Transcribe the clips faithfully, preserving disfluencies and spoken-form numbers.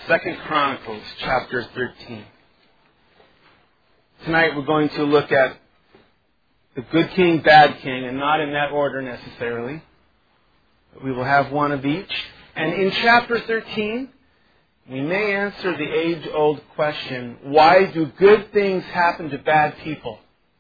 Second Chronicles chapter thirteen. Tonight we're going to look at the good king, bad king, and not in that order necessarily. We will have one of each. And in chapter thirteen, we may answer the age-old question, why do good things happen to bad people?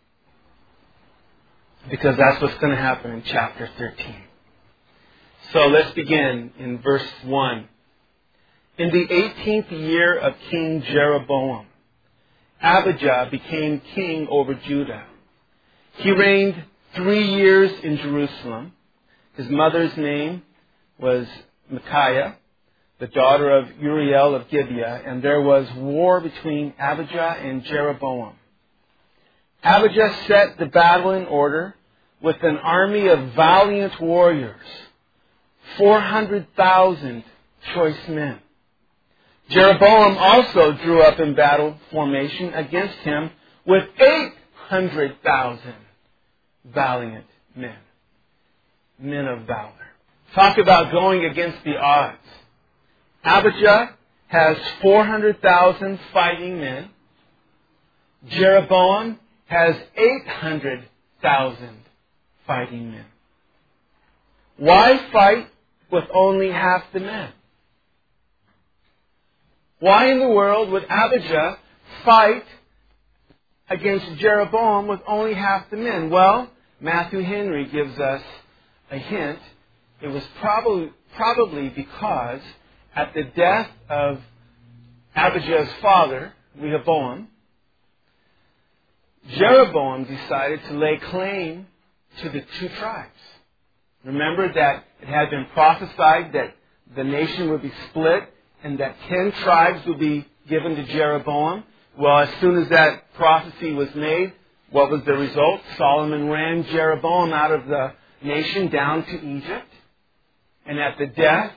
Because that's what's going to happen in chapter thirteen. So let's begin in verse one. In the eighteenth year of King Jeroboam, Abijah became king over Judah. He reigned three years in Jerusalem. His mother's name was Micaiah, the daughter of Uriel of Gibeah, and there was war between Abijah and Jeroboam. Abijah set the battle in order with an army of valiant warriors, four hundred thousand choice men. Jeroboam also drew up in battle formation against him with eight hundred thousand valiant men, men of valor. Talk about going against the odds. Abijah has four hundred thousand fighting men. Jeroboam has eight hundred thousand fighting men. Why fight with only half the men? Why in the world would Abijah fight against Jeroboam with only half the men? Well, Matthew Henry gives us a hint. It was probably, probably because at the death of Abijah's father, Rehoboam, Jeroboam decided to lay claim to the two tribes. Remember that it had been prophesied that the nation would be split and that ten tribes would be given to Jeroboam. Well, as soon as that prophecy was made, what was the result? Solomon ran Jeroboam out of the nation down to Egypt. And at the death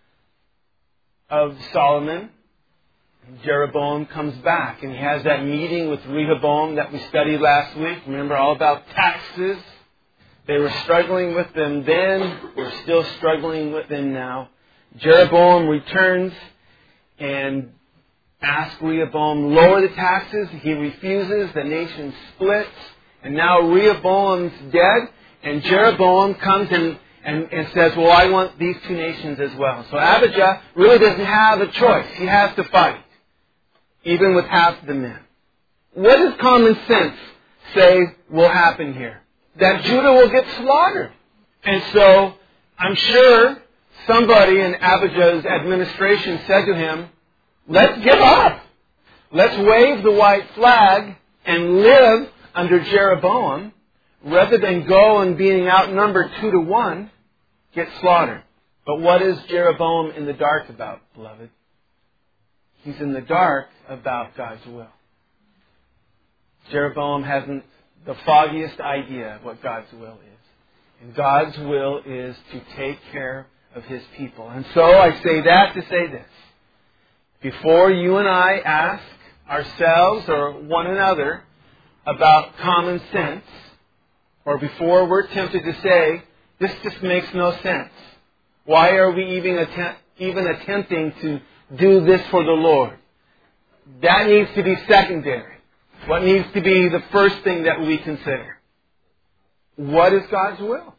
of Solomon, Jeroboam comes back and he has that meeting with Rehoboam that we studied last week. Remember all about taxes? They were struggling with them then. We're still struggling with them now. Jeroboam returns and asks Rehoboam, lower the taxes. He refuses. The nation splits. And now Rehoboam's dead. And Jeroboam comes and, and, and says, well, I want these two nations as well. So Abijah really doesn't have a choice. He has to fight, even with half the men. What does common sense say will happen here? That Judah will get slaughtered. And so I'm sure somebody in Abijah's administration said to him, let's give up. Let's wave the white flag and live under Jeroboam rather than go and being outnumbered two to one, get slaughtered. But what is Jeroboam in the dark about, beloved? He's in the dark about God's will. Jeroboam hasn't the foggiest idea of what God's will is. And God's will is to take care of His people. And so I say that to say this. Before you and I ask ourselves or one another about common sense, or before we're tempted to say, this just makes no sense. Why are we even, attempt, even attempting to do this for the Lord? That needs to be secondary. What needs to be the first thing that we consider? What is God's will?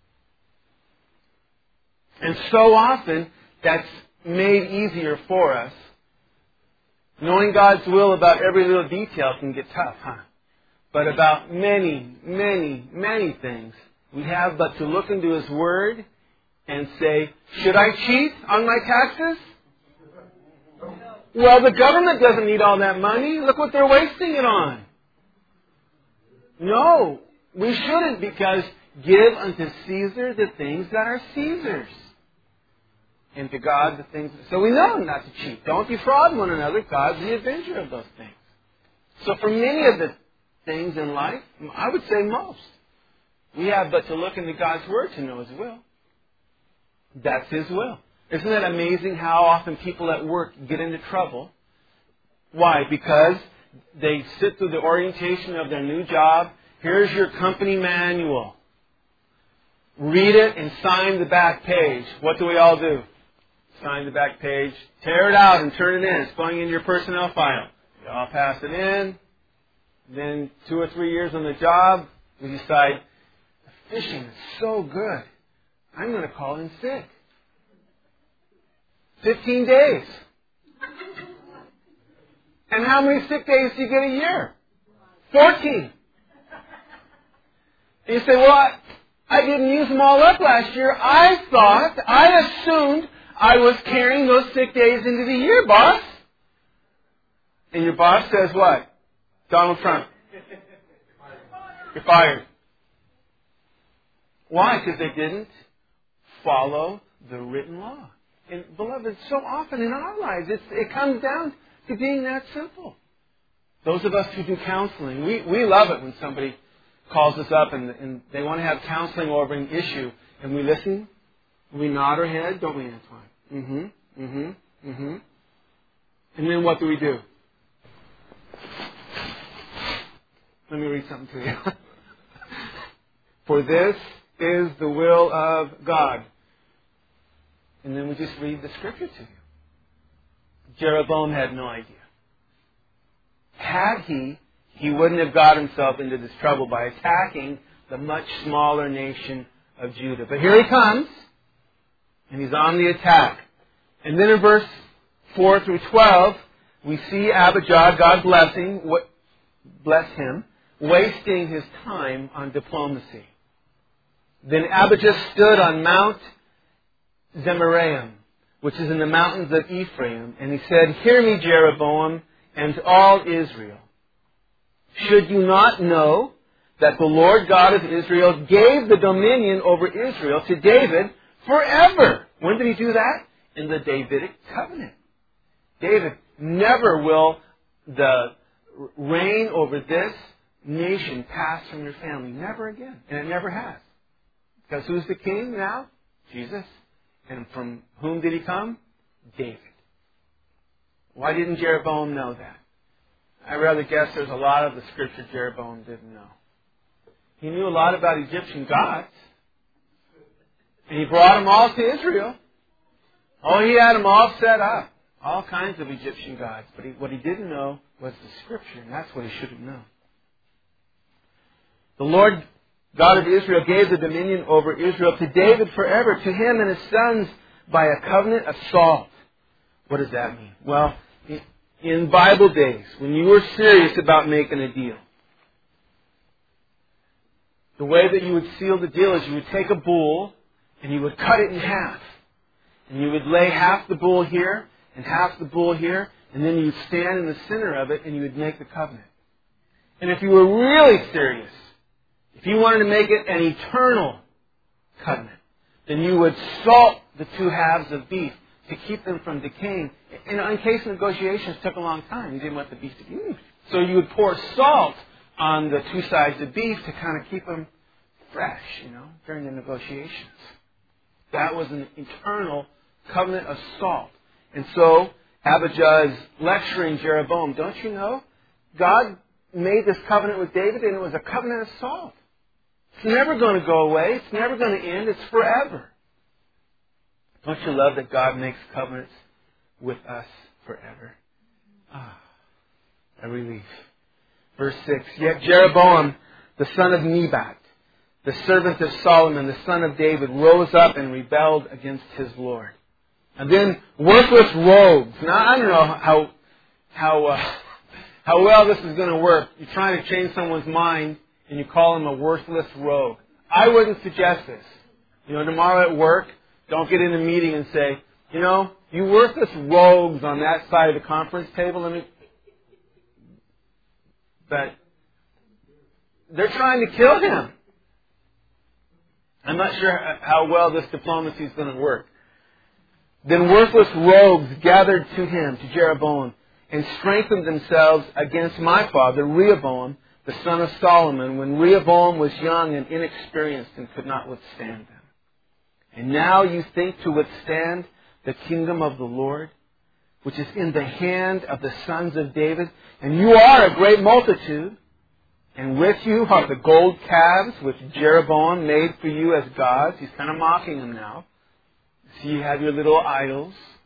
And so often, that's made easier for us. Knowing God's will about every little detail can get tough, huh? But about many, many, many things, we have but to look into His Word and say, should I cheat on my taxes? Well, the government doesn't need all that money. Look what they're wasting it on. No, we shouldn't, because give unto Caesar the things that are Caesar's, and to God the things. So we know not to cheat. Don't defraud one another. God's the avenger of those things. So for many of the things in life, I would say most, we have but to look into God's Word to know His will. That's His will. Isn't it amazing how often people at work get into trouble? Why? Because they sit through the orientation of their new job. Here's your company manual. Read it and sign the back page. What do we all do? sign the back page, tear it out and turn it in. It's going in your personnel file. You all pass it in. Then two or three years on the job, we decide, fishing is so good, I'm going to call in sick. Fifteen days. And how many sick days do you get a year? Fourteen. And you say, well, I, I didn't use them all up last year. I thought, I assumed I was carrying those sick days into the year, boss. And your boss says what? Donald Trump. You're fired. Why? Because they didn't follow the written law. And beloved, so often in our lives, it's, it comes down to being that simple. Those of us who do counseling, we, we love it when somebody calls us up and, and they want to have counseling over an issue. And we listen, we nod our head, don't we, Antoine? Mm-hmm, mm-hmm, mm-hmm. And then what do we do? Let me read something to you. For this is the will of God. And then we just read the scripture to you. Jeroboam had no idea. Had he, he wouldn't have got himself into this trouble by attacking the much smaller nation of Judah. But here he comes, and he's on the attack. And then in verse four through twelve, we see Abijah, God blessing, bless him, wasting his time on diplomacy. Then Abijah stood on Mount Zemaraim, which is in the mountains of Ephraim, and he said, Hear me, Jeroboam, and all Israel. Should you not know that the Lord God of Israel gave the dominion over Israel to David forever? When did he do that? In the Davidic covenant. David, never will the reign over this nation pass from your family. Never again. And it never has. Because who's the king now? Jesus. And from whom did he come? David. Why didn't Jeroboam know that? I rather guess there's a lot of the scripture Jeroboam didn't know. He knew a lot about Egyptian gods. And he brought them all to Israel. Oh, he had them all set up. All kinds of Egyptian gods. But he, what he didn't know was the scripture. And that's what he should have known. The Lord God of Israel gave the dominion over Israel to David forever, to him and his sons by a covenant of salt. What does that mean? Well, in Bible days, when you were serious about making a deal, the way that you would seal the deal is you would take a bull and you would cut it in half. And you would lay half the bull here and half the bull here, and then you would stand in the center of it and you would make the covenant. And if you were really serious, if you wanted to make it an eternal covenant, then you would salt the two halves of beef to keep them from decaying. And in case negotiations took a long time, you didn't want the beef to be. So you would pour salt on the two sides of beef to kind of keep them fresh, you know, during the negotiations. That was an eternal covenant of salt. And so Abijah is lecturing Jeroboam. Don't you know? God made this covenant with David, and it was a covenant of salt. It's never going to go away. It's never going to end. It's forever. Don't you love that God makes covenants with us forever? Ah, a relief. Verse six, Yet Jeroboam, the son of Nebat, the servant of Solomon, the son of David, rose up and rebelled against his Lord. And then worthless rogues. Now, I don't know how how uh, how well this is going to work. You're trying to change someone's mind and you call him a worthless rogue. I wouldn't suggest this. You know, tomorrow at work, don't get in a meeting and say, you know, you worthless rogues on that side of the conference table, let me... But they're trying to kill him. I'm not sure how well this diplomacy is going to work. Then worthless rogues gathered to him, to Jeroboam, and strengthened themselves against my father, Rehoboam, the son of Solomon, when Rehoboam was young and inexperienced and could not withstand them. And now you think to withstand the kingdom of the Lord, which is in the hand of the sons of David, and you are a great multitude, and with you are the gold calves which Jeroboam made for you as gods. He's kind of mocking them now. So you have your little idols.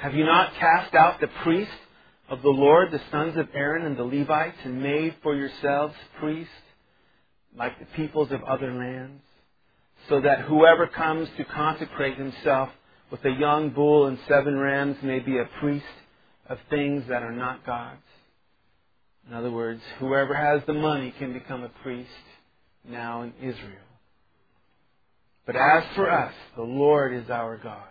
Have you not cast out the priests of the Lord, the sons of Aaron and the Levites, and made for yourselves priests like the peoples of other lands, so that whoever comes to consecrate himself with a young bull and seven rams may be a priest of things that are not God's? In other words, whoever has the money can become a priest now in Israel. But as for us, the Lord is our God,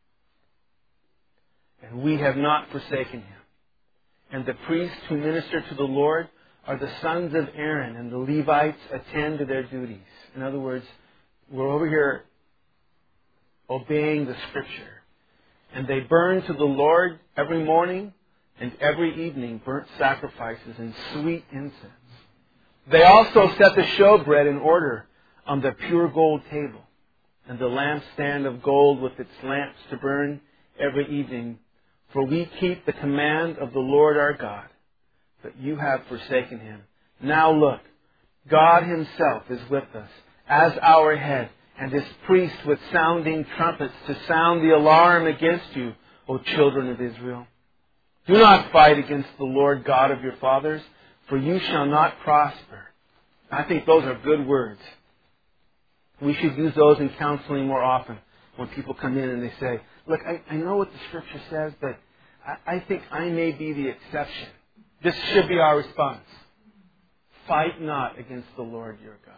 and we have not forsaken Him. And the priests who minister to the Lord are the sons of Aaron, and the Levites attend to their duties. In other words, we're over here obeying the Scripture. And they burn to the Lord every morning and every evening burnt sacrifices and sweet incense. They also set the showbread in order on the pure gold table, and the lampstand of gold with its lamps to burn every evening. For we keep the command of the Lord our God, but you have forsaken Him. Now look, God Himself is with us as our head, and His priest with sounding trumpets to sound the alarm against you, O children of Israel. Do not fight against the Lord God of your fathers, for you shall not prosper. I think those are good words. We should use those in counseling more often. When people come in and they say, look, I, I know what the Scripture says, but I, I think I may be the exception. This should be our response. Fight not against the Lord your God.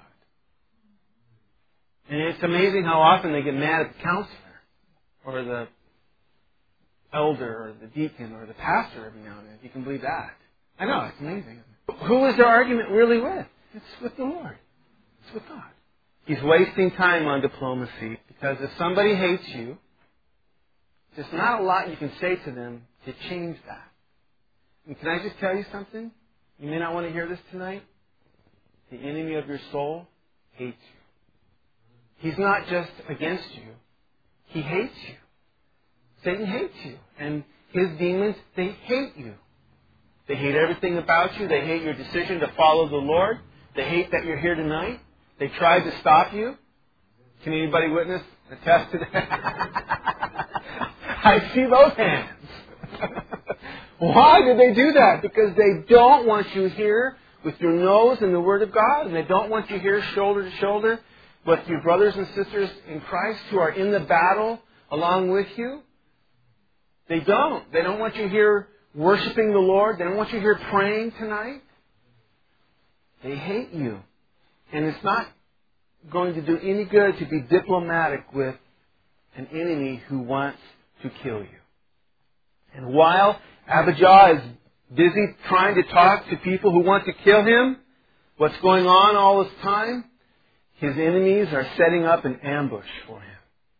And it's amazing how often they get mad at the counselor or the elder or the deacon or the pastor every now and then. If you can believe that. I know, it's amazing. Who is their argument really with? It's with the Lord. It's with God. He's wasting time on diplomacy, because if somebody hates you, there's not a lot you can say to them to change that. And can I just tell you something? You may not want to hear this tonight. The enemy of your soul hates you. He's not just against you. He hates you. Satan hates you. And his demons, they hate you. They hate everything about you. They hate your decision to follow the Lord. They hate that you're here tonight. They tried to stop you. Can anybody witness, attest to that? I see those hands. Why did they do that? Because they don't want you here with your nose in the Word of God, and they don't want you here shoulder to shoulder with your brothers and sisters in Christ who are in the battle along with you. They don't. They don't want you here worshiping the Lord. They don't want you here praying tonight. They hate you. And it's not going to do any good to be diplomatic with an enemy who wants to kill you. And while Abijah is busy trying to talk to people who want to kill him, what's going on all this time? His enemies are setting up an ambush for him.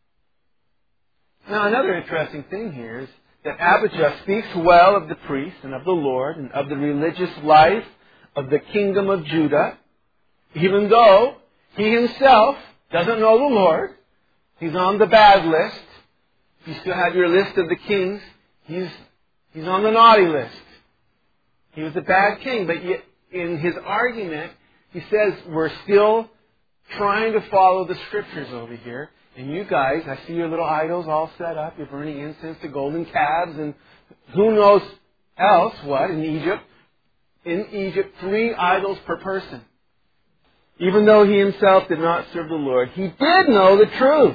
Now, another interesting thing here is that Abijah speaks well of the priest and of the Lord and of the religious life of the kingdom of Judah, even though he himself doesn't know the Lord. He's on the bad list. If you still have your list of the kings, he's, he's on the naughty list. He was a bad king, but yet in his argument, he says we're still trying to follow the Scriptures over here. And you guys, I see your little idols all set up. You're burning incense to golden calves and who knows else what in Egypt. In Egypt, three idols per person. Even though he himself did not serve the Lord, he did know the truth.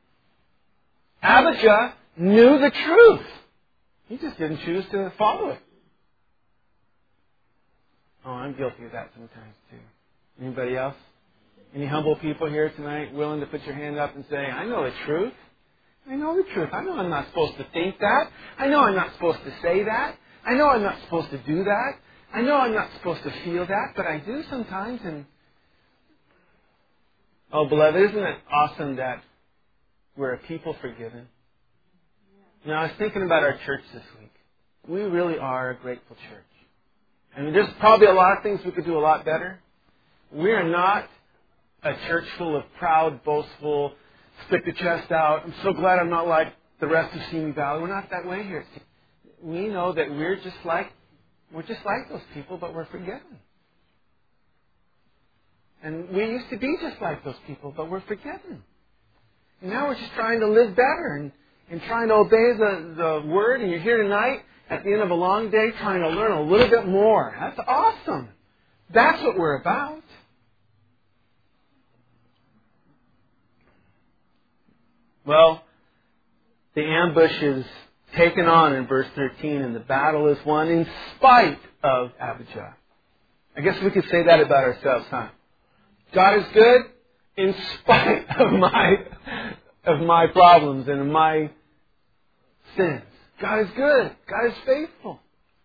Abijah knew the truth. He just didn't choose to follow it. Oh, I'm guilty of that sometimes too. Anybody else? Any humble people here tonight willing to put your hand up and say, I know the truth. I know the truth. I know I'm not supposed to think that. I know I'm not supposed to say that. I know I'm not supposed to do that. I know I'm not supposed to feel that, but I do sometimes. And oh, beloved, isn't it awesome that we're a people forgiven? You know, I was thinking about our church this week. We really are a grateful church. I mean, there's probably a lot of things we could do a lot better. We are not a church full of proud, boastful, stick the chest out. I'm so glad I'm not like the rest of Simi Valley. We're not that way here. We know that we're just like we're just like those people, but we're forgiven. And we used to be just like those people, but we're forgiven. And now we're just trying to live better. And, and trying to obey the, the Word, and you're here tonight at the end of a long day trying to learn a little bit more. That's awesome. That's what we're about. Well, the ambush is taken on in verse thirteen, and the battle is won in spite of Abijah. I guess we could say that about ourselves, huh? God is good in spite of my of my problems and of my sins. God is good. God is faithful.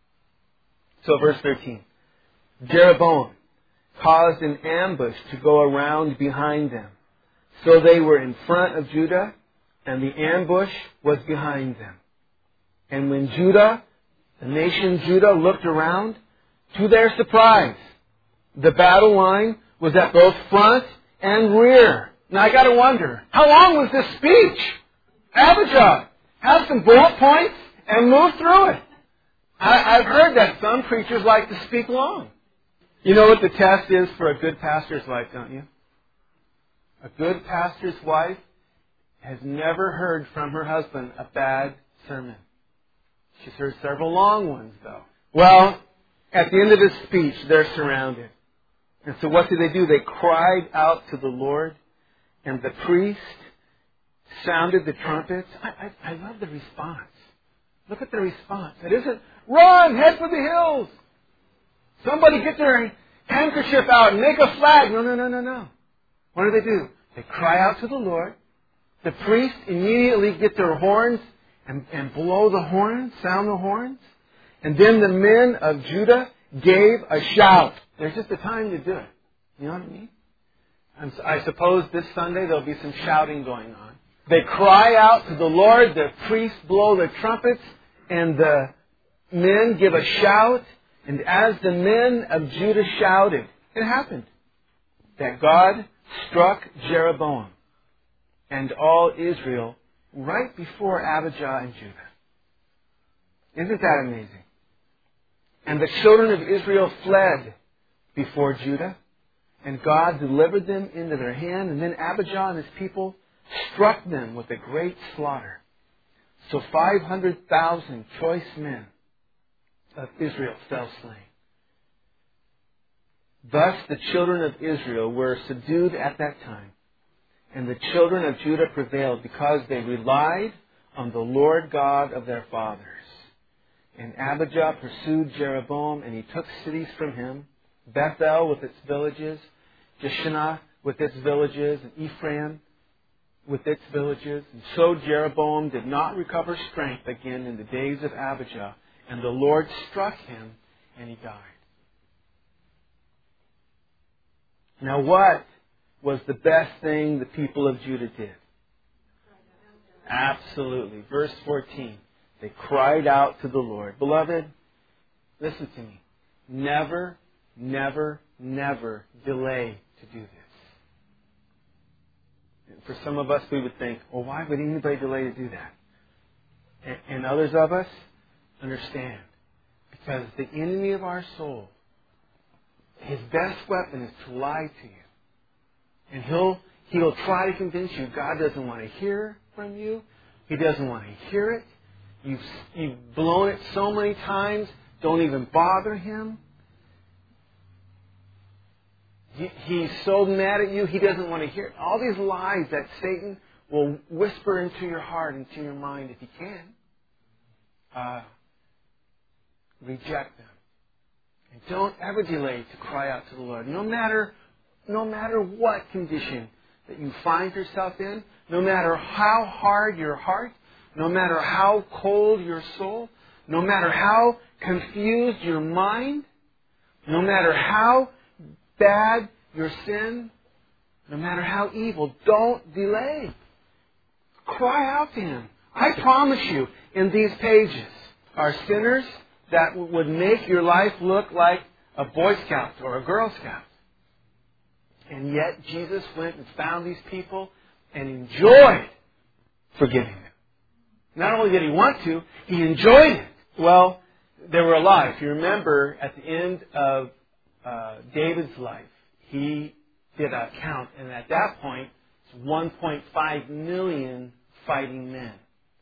So verse thirteen. Jeroboam caused an ambush to go around behind them. So they were in front of Judah, and the ambush was behind them. And when Judah, the nation Judah, looked around, to their surprise, the battle line was at both front and rear. Now I got to wonder, how long was this speech? Abijah, have some bullet points and move through it. I, I've heard that some preachers like to speak long. You know what the test is for a good pastor's wife, don't you? A good pastor's wife has never heard from her husband a bad sermon. She's heard several long ones, though. Well, at the end of his speech, they're surrounded. And so what did they do? They cried out to the Lord, and the priest sounded the trumpets. I, I, I love the response. Look at the response. It isn't, run, head for the hills. Somebody get their handkerchief out and make a flag. No, no, no, no, no. What do they do? They cry out to the Lord. The priests immediately get their horns and, and blow the horns, sound the horns. And then the men of Judah gave a shout. There's just a time to do it. You know what I mean? And so I suppose this Sunday there'll be some shouting going on. They cry out to the Lord. The priests blow their trumpets. And the men give a shout. And as the men of Judah shouted, it happened that God struck Jeroboam and all Israel right before Abijah and Judah. Isn't that amazing? And the children of Israel fled before Judah, and God delivered them into their hand, and then Abijah and his people struck them with a great slaughter. So five hundred thousand choice men of Israel fell slain. Thus the children of Israel were subdued at that time, and the children of Judah prevailed because they relied on the Lord God of their fathers. And Abijah pursued Jeroboam, and he took cities from him, Bethel with its villages, Jeshanah with its villages, and Ephraim with its villages. And so Jeroboam did not recover strength again in the days of Abijah, and the Lord struck him, and he died. Now what was the best thing the people of Judah did? Absolutely. Verse fourteen. They cried out to the Lord. Beloved, listen to me. Never, never, never delay to do this. And for some of us, we would think, well, why would anybody delay to do that? And, and others of us understand. Because the enemy of our soul, his best weapon is to lie to you. And he'll, he'll try to convince you God doesn't want to hear from you. He doesn't want to hear it. You've, you've blown it so many times, don't even bother him. He, he's so mad at you, he doesn't want to hear it. All these lies that Satan will whisper into your heart, into your mind, if he can. Uh, reject them. And don't ever delay to cry out to the Lord. No matter, no matter what condition that you find yourself in, no matter how hard your heart, no matter how cold your soul, no matter how confused your mind, no matter how bad your sin, no matter how evil, don't delay. Cry out to Him. I promise you, in these pages are sinners that would make your life look like a Boy Scout or a Girl Scout. And yet Jesus went and found these people and enjoyed forgiving them. Not only did He want to, He enjoyed it. Well, there were a lot. If you remember, at the end of uh, David's life, he did a count, and at that point, it's one point five million fighting men.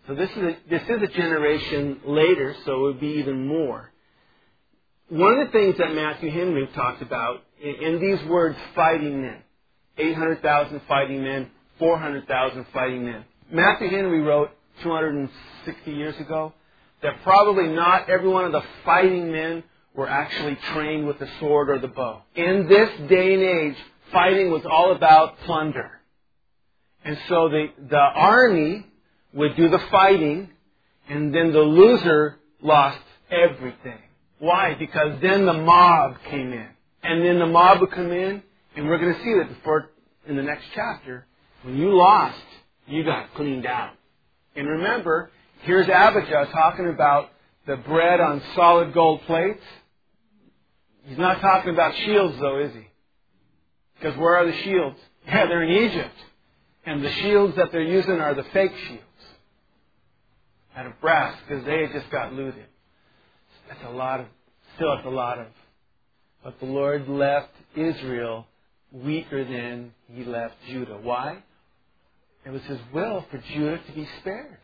So this is a, this is a generation later, so it would be even more. One of the things that Matthew Henry talked about in, in these words, fighting men, eight hundred thousand fighting men, four hundred thousand fighting men. Matthew Henry wrote two hundred sixty years ago that probably not every one of the fighting men were actually trained with the sword or the bow. In this day and age, fighting was all about plunder. And so the, the army would do the fighting, and then the loser lost everything. Why? Because then the mob came in. And then the mob would come in, and we're going to see that before in the next chapter. When you lost, you got cleaned out. And remember, here's Abijah talking about the bread on solid gold plates. He's not talking about shields, though, is he? Because where are the shields? Yeah, they're in Egypt. And the shields that they're using are the fake shields. Out of brass, because they had just got looted. That's a lot of, still it's a lot of. But the Lord left Israel weaker than He left Judah. Why? It was His will for Judah to be spared.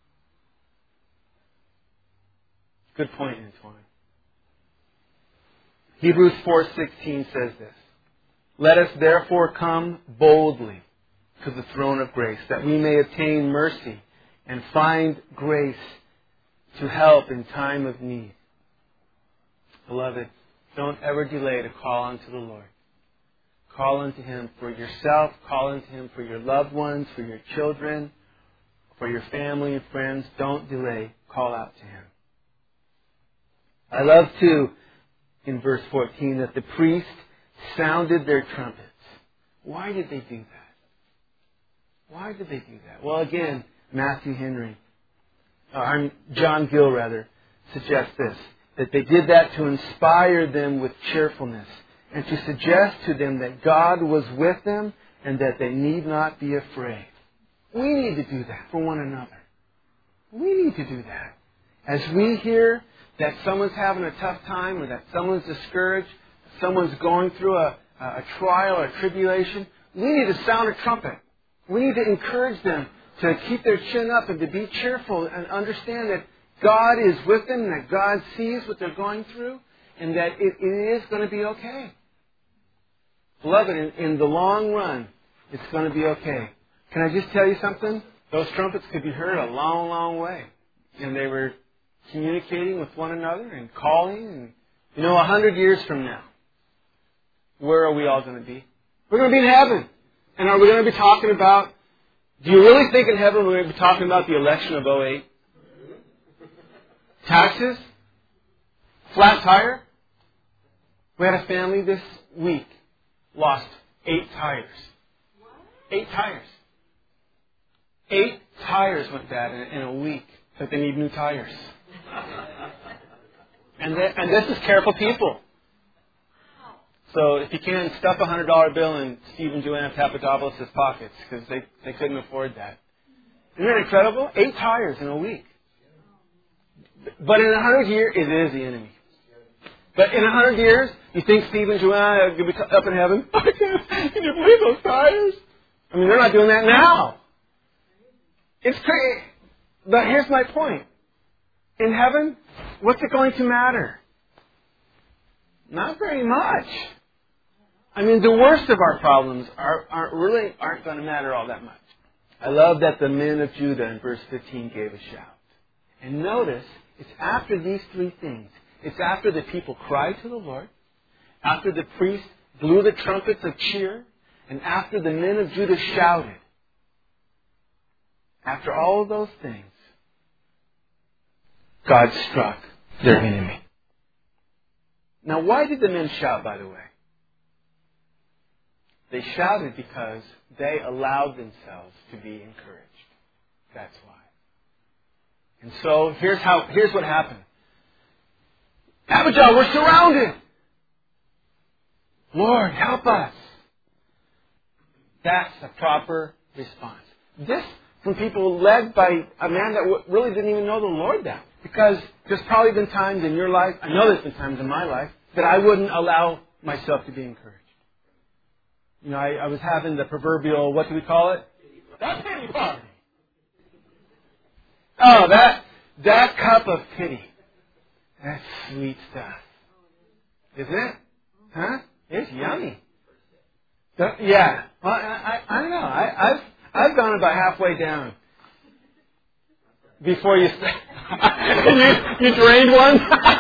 Good point, Antoine. Hebrews four sixteen says this. Let us therefore come boldly to the throne of grace, that we may obtain mercy and find grace to help in time of need. Beloved, don't ever delay to call unto the Lord. Call unto Him for yourself. Call unto Him for your loved ones, for your children, for your family and friends. Don't delay. Call out to Him. I love, too, in verse fourteen, that the priest sounded their trumpets. Why did they do that? Why did they do that? Well, again, Matthew Henry, uh, John Gill, rather, suggests this, that they did that to inspire them with cheerfulness and to suggest to them that God was with them and that they need not be afraid. We need to do that for one another. We need to do that. As we hear that someone's having a tough time or that someone's discouraged, someone's going through a, a trial or a tribulation, we need to sound a trumpet. We need to encourage them to keep their chin up and to be cheerful and understand that God is with them, that God sees what they're going through, and that it, it is going to be okay. Beloved, in, in the long run, it's going to be okay. Can I just tell you something? Those trumpets could be heard a long, long way. And they were communicating with one another and calling. And, you know, a hundred years from now, where are we all going to be? We're going to be in heaven. And are we going to be talking about, do you really think in heaven we're going to be talking about the election of oh eight? Taxes? Flat tire? We had a family this week lost eight tires. Eight tires. Eight tires went bad in, in a week, but they need new tires. And, they, and this is careful people. So if you can, stuff a hundred dollar bill in Steve and Joanna Papadopoulos' pockets, because they, they couldn't afford that. Isn't that incredible? Eight tires in a week. But in a hundred years, it is the enemy. But in a hundred years, you think Steve and Joanna are going to be up in heaven? I can't, can you believe those tires? I mean, they're not doing that now. It's crazy. But here's my point. In heaven, what's it going to matter? Not very much. I mean, the worst of our problems are, are really aren't going to matter all that much. I love that the men of Judah in verse fifteen gave a shout. And notice, it's after these three things. It's after the people cried to the Lord, after the priests blew the trumpets of cheer, and after the men of Judah shouted. After all of those things, God struck their enemy. Now, why did the men shout, by the way? They shouted because they allowed themselves to be encouraged. That's why. And so, here's how. Here's what happened. Abijah, we're surrounded. Lord, help us. That's the proper response. This from people led by a man that really didn't even know the Lord that. Because there's probably been times in your life, I know there's been times in my life, that I wouldn't allow myself to be encouraged. You know, I, I was having the proverbial, what do we call it? That's pity party. Oh, that that cup of pity. That's sweet stuff. Isn't it? Huh? It's yummy. Don't- yeah. Well, I, I, I don't know. I, I've I've gone about halfway down before you start. you, you drained one.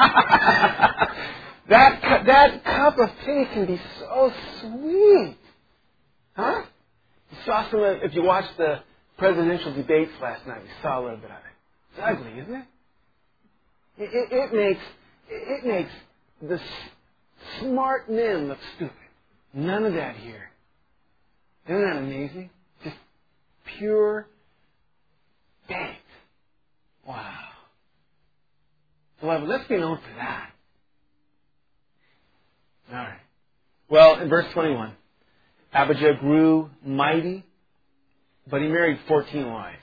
that cu- that cup of tea can be so sweet, huh? You saw some of. If you watched the presidential debates last night, you saw a little bit of it. It's ugly, isn't it? It, it, it makes it makes the s- smart men look stupid. None of that here. Isn't that amazing? Just pure baked. Wow. Beloved, let's be known for that. All right. Well, in verse twenty-one, Abijah grew mighty, but he married fourteen wives.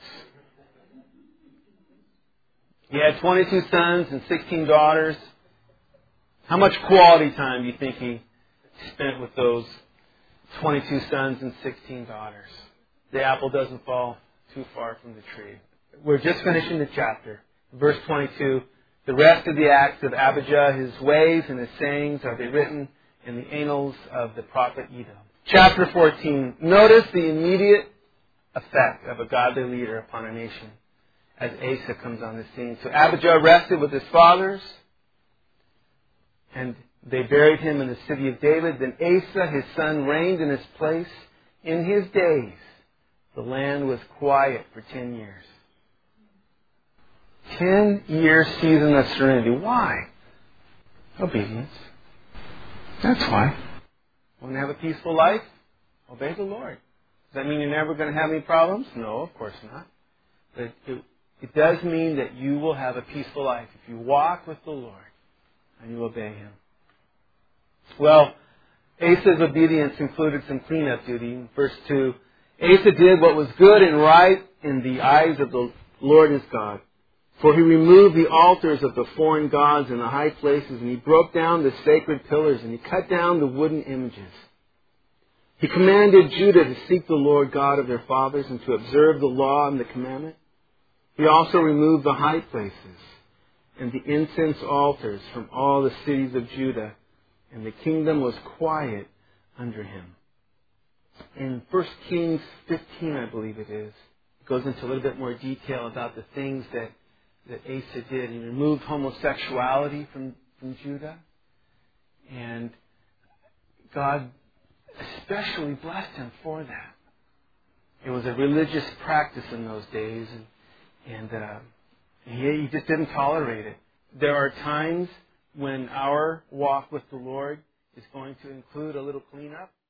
He had twenty-two sons and sixteen daughters. How much quality time do you think he spent with those twenty-two sons and sixteen daughters? The apple doesn't fall too far from the tree. We're just finishing the chapter. Verse twenty-two, the rest of the acts of Abijah, his ways and his sayings, are they written in the annals of the prophet Edom. Chapter fourteen, notice the immediate effect of a godly leader upon a nation as Asa comes on the scene. So Abijah rested with his fathers, and they buried him in the city of David. Then Asa, his son, reigned in his place. In his days, the land was quiet for ten years. Ten year season of serenity. Why? Obedience. That's why. Want to have a peaceful life? Obey the Lord. Does that mean you're never going to have any problems? No, of course not. But it, it does mean that you will have a peaceful life if you walk with the Lord and you obey Him. Well, Asa's obedience included some cleanup duty. In verse two, Asa did what was good and right in the eyes of the Lord his God. For he removed the altars of the foreign gods in the high places, and he broke down the sacred pillars, and he cut down the wooden images. He commanded Judah to seek the Lord God of their fathers and to observe the law and the commandment. He also removed the high places and the incense altars from all the cities of Judah, and the kingdom was quiet under him. In First Kings fifteen, I believe it is, it goes into a little bit more detail about the things that, that Asa did. He removed homosexuality from, from Judah, and God especially blessed him for that. It was a religious practice in those days, and, and uh, he, he just didn't tolerate it. There are times when our walk with the Lord is going to include a little cleanup.